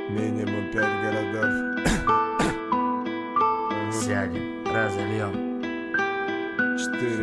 Минимум 5 городов. Сядем, разольем. 4.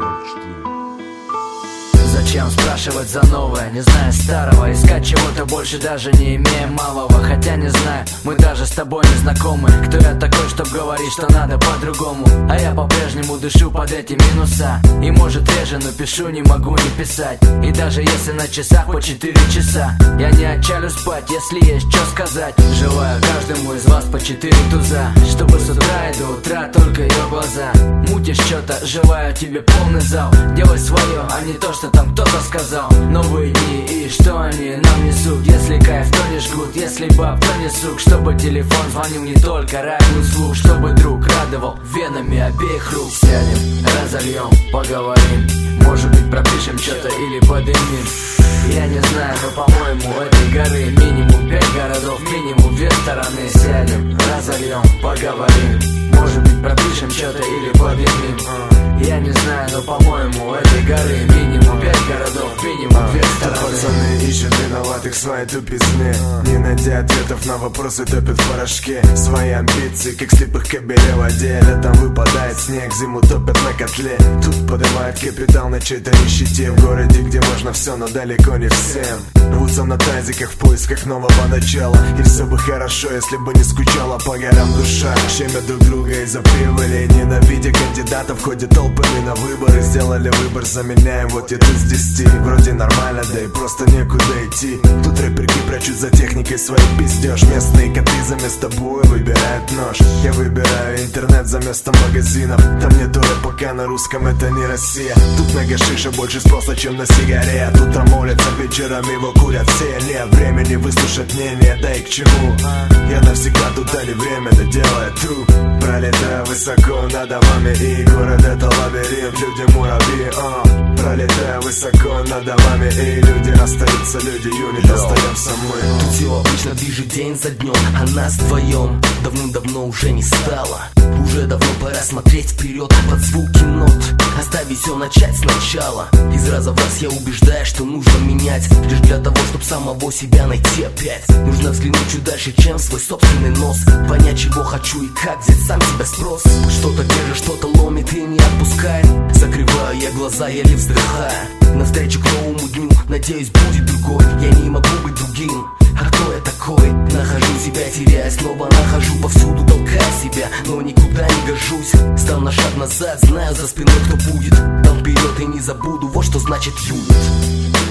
Зачем спрашивать за новое, не зная старого? Искать чего-то больше, даже не имея малого. Хотя не знаю, мы даже с тобой не знакомы. Кто я такой, чтоб говорить, что надо по-другому? А я по-прежнему дышу под эти минуса. И может реже, но пишу, не могу не писать. И даже если на часах по 4 часа, я не отчалю спать, если есть что сказать. Желаю каждому из вас по 4 туза, чтобы с утра и до утра только ее глаза. Мутишь что-то, желаю тебе полный зал. Делай свое, а не то, что там кто-то сказал. Новые дни и что они нам несут? Если кайф, то не жгут, если баб, то не сук. Чтобы телефон звонил не только ради услуг, чтобы друг радовал венами обеих рук. Сядем, разольем, поговорим. Может быть пропишем что-то или подымем. Я не знаю, но по-моему этой горы минимум 5 городов, минимум 2 стороны. Сядем, разольем, поговорим. Может быть пропишем что-то или подымем. Я не знаю, но по-моему этой горы минимум 5 городов, минимум 2 стороны. Пацаны ищут виноватых в своей тупизне, не найдя ответов на вопросы, топят в порошке свои амбиции, как слепых кобелей в воде. Летом выпадает снег, зиму топят на котле. Тут поднимает капитал на чьей-то нищете. В городе, где можно все, но далеко не всем. Рвутся на тазиках в поисках нового начала. И все бы хорошо, если бы не скучала по горам душа. Щемят друг друга из-за прибыли, ненавидя кандидатов, ходят толпами на выборы. Сделали выбор, заменяем, вот я тут с 10. Вроде нормально, да и просто некуда идти. Тут рэперки прячут за техникой свой пиздеж. Местные коты заместо боя выбирают нож. Я выбираю интернет за место магазинов. Там нету рэпа, на русском это не Россия. Тут на гашиша больше спроса, чем на сигарет. Утром молятся, вечером его курят все. Нет времени выслушать мнение, да и к чему. Я навсегда тут, а не время, да делает тру. Пролетаю высоко над домами, и город это лабиринт. Люди муравьи, пролетаю высоко над домами, и люди остаются, люди юнит, остаемся мы. Тут все обычно движет день за днем, а нас вдвоем давным-давно уже не стало. Уже давно пора смотреть вперед под звуки нот, оставить все начать сначала. Из раза в раз я убеждаю, что нужно менять, лишь для того, чтобы самого себя найти опять. Нужно взглянуть чуть дальше, чем свой собственный нос, понять, чего хочу и как взять сам себя спрос. Что-то держит, что-то ломит и не отпускает. Закрываю я глаза, еле вздыхая. Навстречу к новому дню, надеюсь, будет другой. Я не могу быть другим, а кто я такой? Нахожу себя, теряя, снова нахожу повсюду, толкая себя, но никуда не гожусь. Стал на шаг назад, знаю за спиной, кто будет. Там вперед и не забуду, вот что значит юнит.